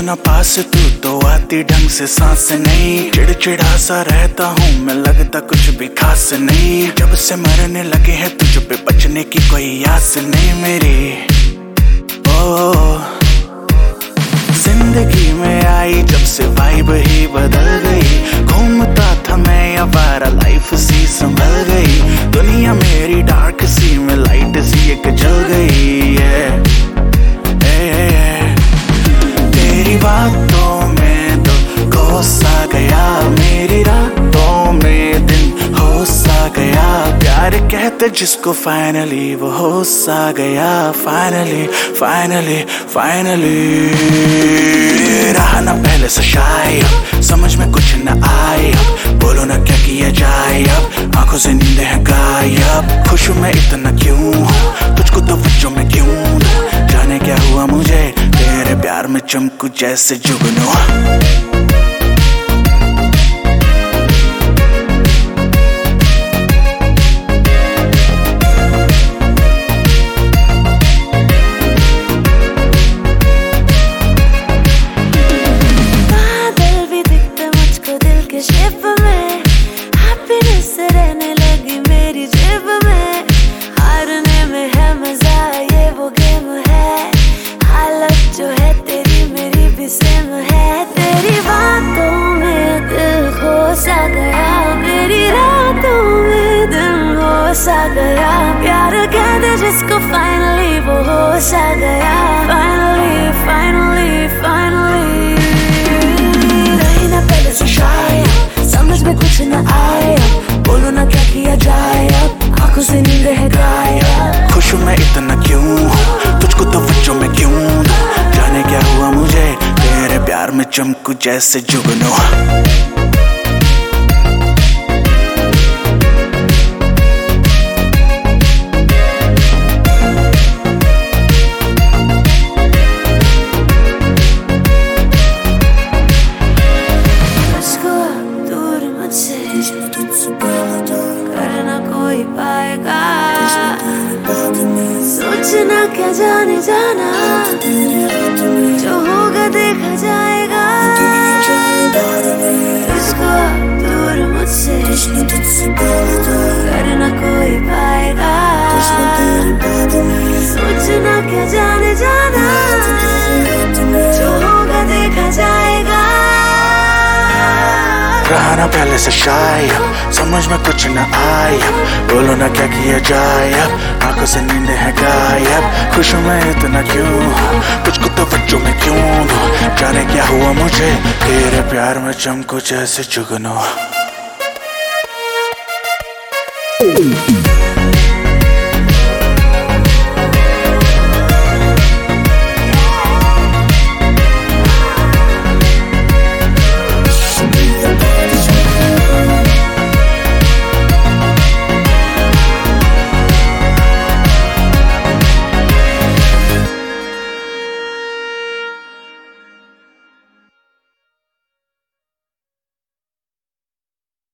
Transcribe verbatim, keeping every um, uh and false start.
ना पास तू तो आती ढंग से सांस नहीं। चिड़चिड़ा सा रहता हूँ मैं, लगता कुछ भी खास नहीं। जब से मरने लगे हैं तुझ पे, बचने की कोई आस नहीं मेरी। ओ जिंदगी में आई जब से वाइब ही बदल गई। घूमता था मैं आवारा, लाइफ सी संभल गई। दुनिया मेरी डार्क सी में लाइट सी एक जल गई है। तेरी बातों में तो खो सा गया, मेरी रातों में दिन हो सा गया। प्यार कहते जिसको फाइनली वो हो सा गया। फाइनली फाइनली फाइनली रहा ना पहले से शायद, समझ में कुछ न आए अब। बोलो ना क्या किया जाए अब, आंखों से नींद है गायब। खुश मैं इतना क्यों हूँ, तुझको तो वजह में क्यों दूं। जाने क्या हुआ मुझे, तेरे प्यार में चमकू जैसे जुगनू। शेप में हैप्पीनेस रहने लगी मेरी जेब में। हारने में है मजा, ये वो गेम है। हालत जो है तेरी मेरी भी सेम है। तेरी बातों में दिल खो सा गया, मेरी रातों में दिल हो सा गया। प्यार कह दे जिसको फाइनली वो हो सा गया। फाइनली फाइनली फाइनली रही ना पहले से शायद, समझ में कुछ न आए। बोलो ना क्या किया जाए अब, आंखों से नींद है गायब। खुश मैं इतना क्यों हूँ, तुझको तो वजह में क्यों दूं। जाने क्या हुआ मुझे, तेरे प्यार में चमकू जैसे जुगनू। करना कोई पाएगा, सोचना क्या जाने जाना। जो होगा देखा जाएगा, तुझको दूर मुझसे करना कोई पाएगा। सोचना क्या जाने जाना, जो होगा देखा जाएगा। रहा ना पहले से शायद, समझ में कुछ न आया। बोलो ना क्या किया जाए अब, आंखों से नींद है गायब। खुश मैं इतना क्यों हूँ, तुझको तो वजह में क्यों दूं। जाने क्या हुआ मुझे, तेरे प्यार में चमकू जैसे जुगनू।